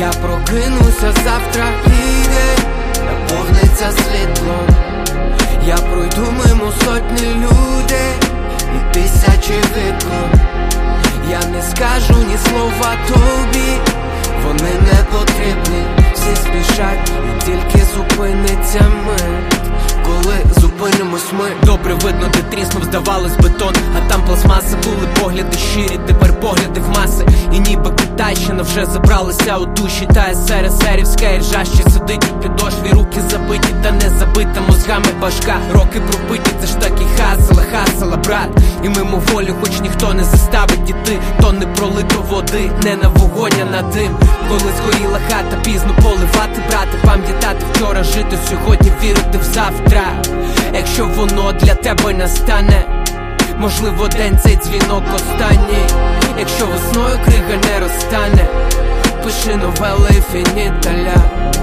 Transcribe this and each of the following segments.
Я прокинуся завтра і день наповниться світлом. Я пройду мимо сотні людей і тисячі вікон. Я не скажу ні слова тобі, вони не потрібні. Всі спішать і тільки зупиниться мить. Коли зупинимось ми, добре видно, де тріснув, здавалось, бетон, а там пластмаса. Були погляди щирі, тепер погляди в маси. І ніби Китайщина вже забралася у душі. Та СРСРівська іржа ще сидить у підошві. Руки забиті, та не забита мозгами башка. Роки пропиті, це ж таки хасала, брат. І мимоволі, хоч ніхто не заставить іти. То не пролито води, не на вогонь, а на дим. Коли згоріла хата, пізно поливати, брати. Пам'ятати вчора, жити сьогодні, вірити в завтра. Якщо воно для тебе настане, можливо, день цей дзвінок останній. Якщо весною крига не розтане, пиши новели фініталя,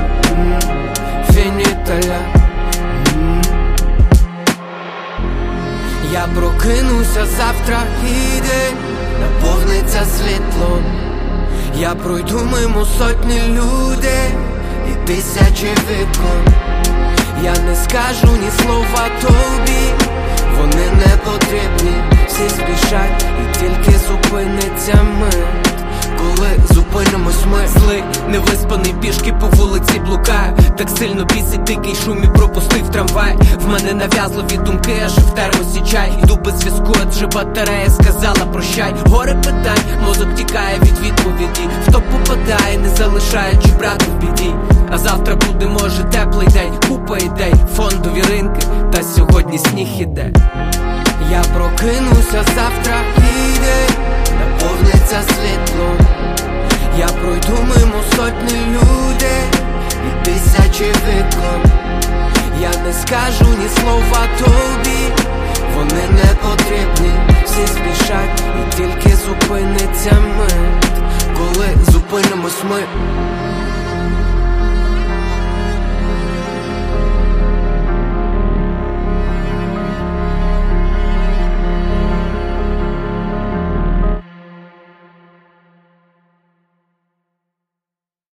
фініталя. Я прокинуся завтра і день наповниться світлом. Я пройду мимо сотні людей і тисячі вікон. Я не скажу ні слова тобі, вони не потрібні. Всі спішать і тільки зупиниться мить. Коли зупинимось ми, злий, невиспаний, пішки по вулиці блукаю. Так сильно бісить дикий шум і пропустив трамвай. В мене нав'язливі думки, аж в термосі чай. Йду без зв'язку, адже батарея сказала прощай. Горе питань, мозок тікає від відповіді. Хто попадає, не залишаючи брата в біді. А завтра буде, може, теплий день, купа ідей, фондові ринки, та сьогодні сніг іде. Я прокинуся завтра і день наповниться світлом. Я пройду мимо сотні людей і тисячі вікон. Я не скажу ні слова тобі, вони не потрібні. Всі спішать і тільки зупиниться мить. Коли зупинимось ми.